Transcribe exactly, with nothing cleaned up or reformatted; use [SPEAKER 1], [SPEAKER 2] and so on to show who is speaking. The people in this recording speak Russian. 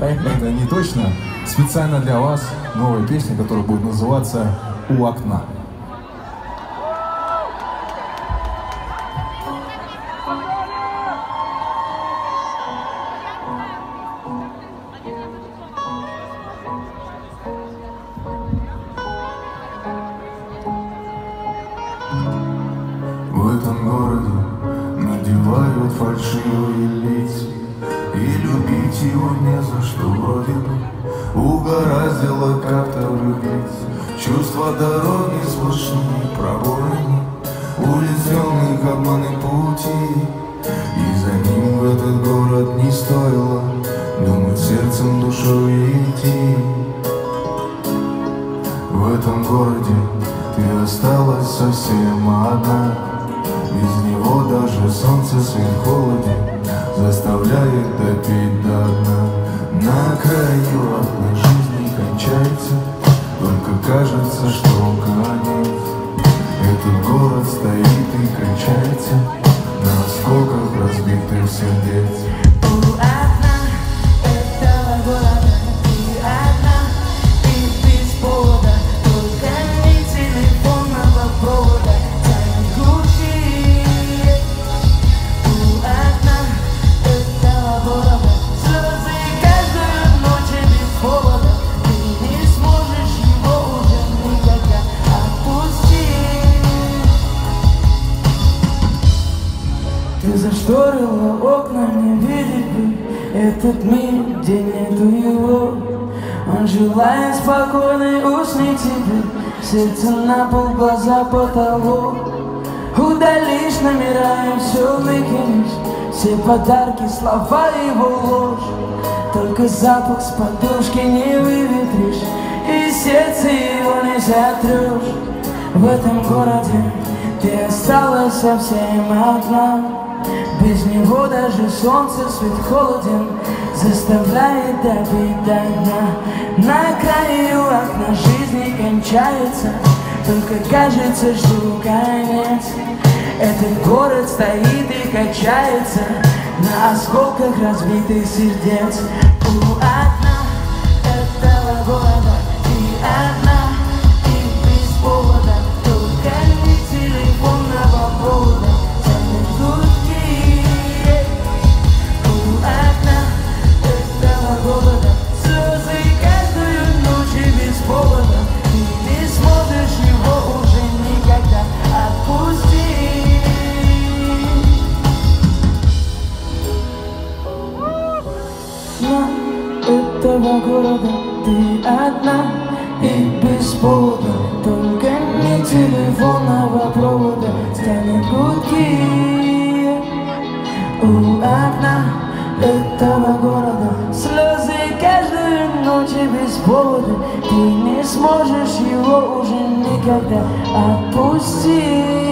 [SPEAKER 1] Это не точно. Специально для вас новая песня, которая будет называться «У окна».
[SPEAKER 2] В этом городе надевают фальшивые лица, и любить его не за что вроде бы угораздило как-то влюбиться. Чувства дороги сплошные пробоины, улиц темных обманных пути, и за ним в этот город не стоило думать сердцем, душой идти. В этом городе ты осталась совсем одна, без него даже солнце свет холоден заставляет допить до дна. На краю окна жизни кончается, только кажется, что конец. Этот город стоит и кончается на осколках разбитых сердец.
[SPEAKER 3] У окна этого города ты одна, и без повода, только не телефонного провода тянет гудки. У окна этого города слезы каждую ночь и без повода, ты не сможешь его уже никогда отпустить. Ты зашторила окна, не видеть бы этот мир, где нету его. Он желает спокойной усни тебе, сердце на пол, глаза потолок. Удалишь номера и все выкинешь, все подарки, слова его ложь. Только запах с подушки не выветришь, и сердце его не затрешь. В этом городе ты осталась совсем одна, без него даже солнце свет холоден заставляет добить до дна. На краю окна жизни кончается, только кажется, что конец. Этот город стоит и качается на осколках разбитых сердец. У окна этого города ты одна, и без повода, только не телефонного провода тянет гудки. У окна этого города слезы каждую ночь и без повода, ты не сможешь его уже никогда отпустить. Этого города ты одна, и без повода, только не телефонного провода тянет гудки. У окна этого города слезы каждую ночь и без повода, ты не сможешь его уже никогда отпустить.